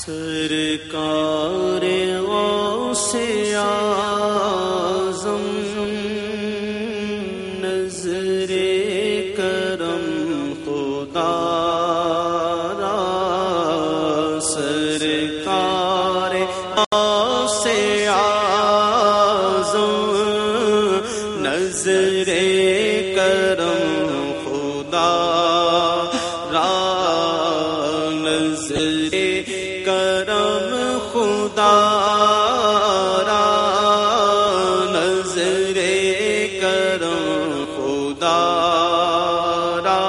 سرکار غوث اعظم نظر کرم خدا را، سرکار غوث اعظم نظر کرم خدا را، نظر کرم خدا را، نظر کرم خدا را،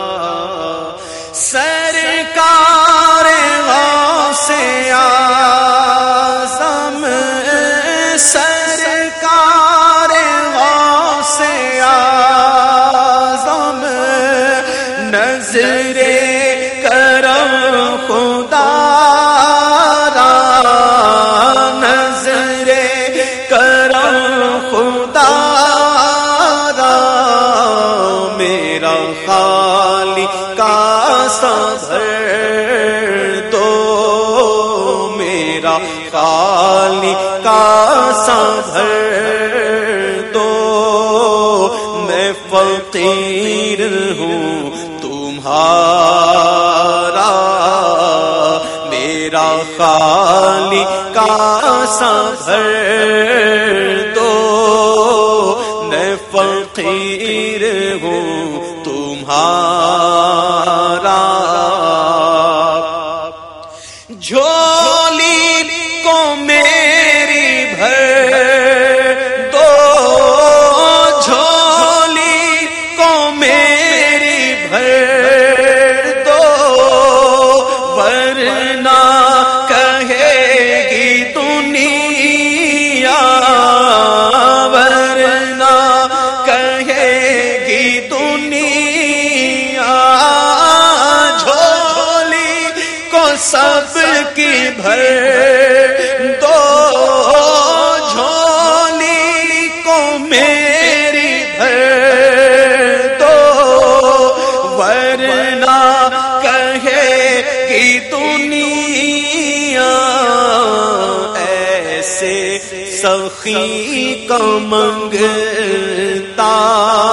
سرکار غوث اعظم، سرکار غوث اعظم نظر کرم خدا را، نظر کرم خدا را، میرا خالق کا بھر دو، میرا خالق کا بھر دو، میں فقیر ہوں تمہارا، میرا خالق کا بھر دو، میں فقیر ہوں تمہارا، جھولی کو میری بھر دو، جھولی کو میری بھر دو، ورنہ کہے گی دنیا، ورنہ کہے گی دنیا، جھولی کو سب کی بھر دو، جھولی کو میری بھر دو، ورنہ کہے گی دنیا، ایسے سخی کو منگتا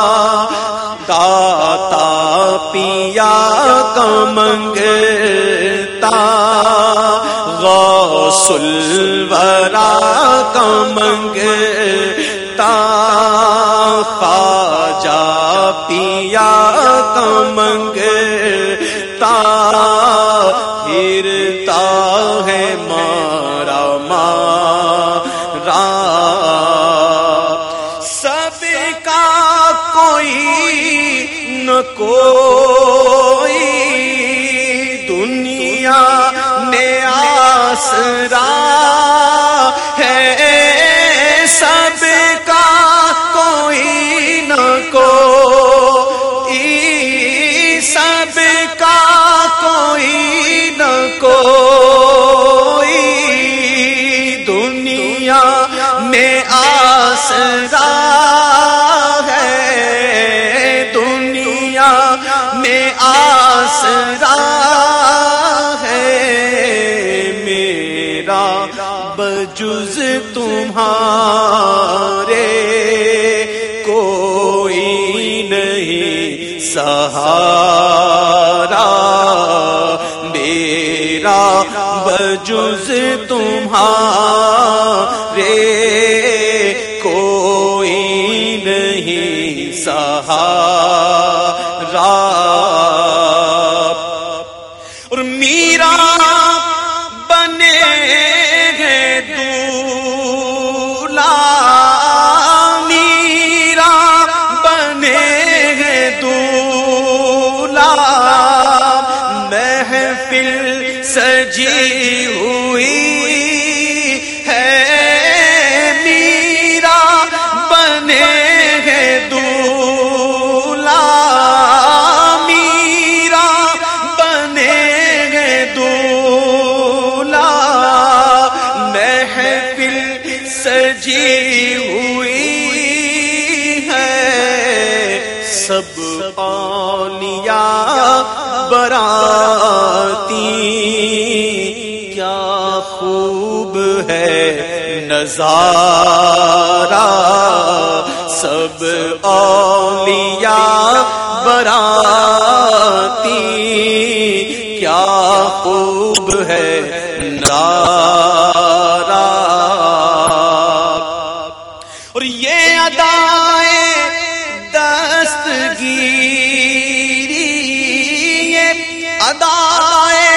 داتا پیا کو منگتا، غوث الورا کو منگتا، خواجہ پیا کو منگتا، پھرتا ہے مارا مارا، سب کا کوئی نہ کوئی دنیا میں آسرا ہے، سب کا کوئی نہ کوئی، سب کا کوئی نہ کوئی دنیا میں آسرا ہے، دنیا میں آسرا ہے، میرا بجز تمہارے کوئی نہیں سہارا، میرا بجز تمہارے کوئی نہیں سہارا، اور میرا بنے گے دولہا، میرا بنے گے دولہا، محفل سجی ہوئی ہے، میرا بنے گے دولہا، میرا بنے گے دولہا، محفل سجی ہوئی ہے، سب اولیاء براتی کیا خوب ہے نظارہ سب اولیاء براتی کیا خوب ہے نظارہ اور یہ ادائے دستگیری یہ ادائے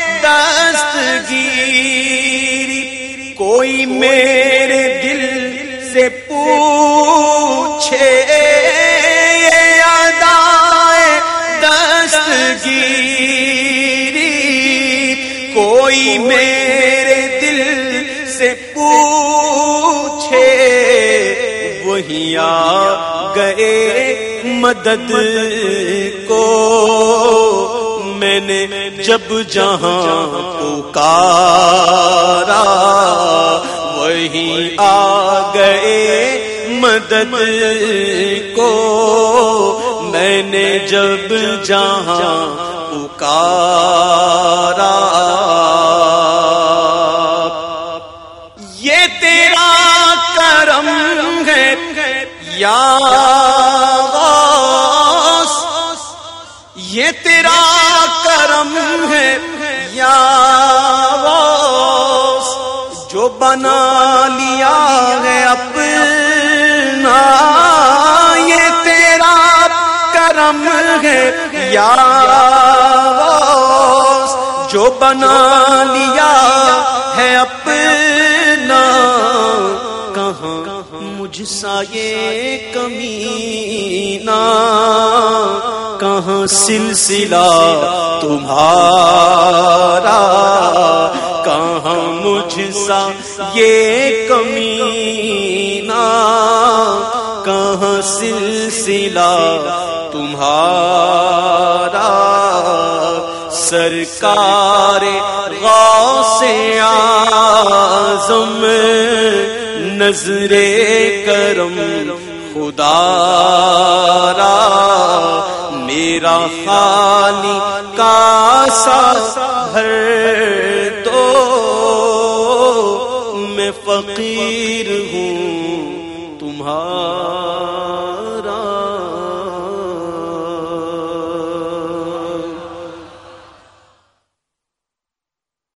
دستگیری کوئی میرے دل سے پوچھے یہ ادائے دستگیری کوئی میرے دل سے پوچھے وہی آ گئے مدد کو میں نے جب جہاں پکارا وہی آ گئے مدد کو میں نے جب جہاں پکارا یہ تیرا کرم ہے یا غوث یہ تیرا کرم ہے یا غوث جو بنا لیا ہے اپنا یہ تیرا کرم ہے یا غوث جو بنا لیا ہے اپنا کہاں مجھ سا یہ کمینہ کہاں سلسلہ تمہارا کہاں مجھ سا یہ کمینہ کہاں سلسلہ تمہارا سرکار غوث اعظم نظر کرم خدا را میرا خالی کاسا بھر دو میں فقیر ہوں تمہارا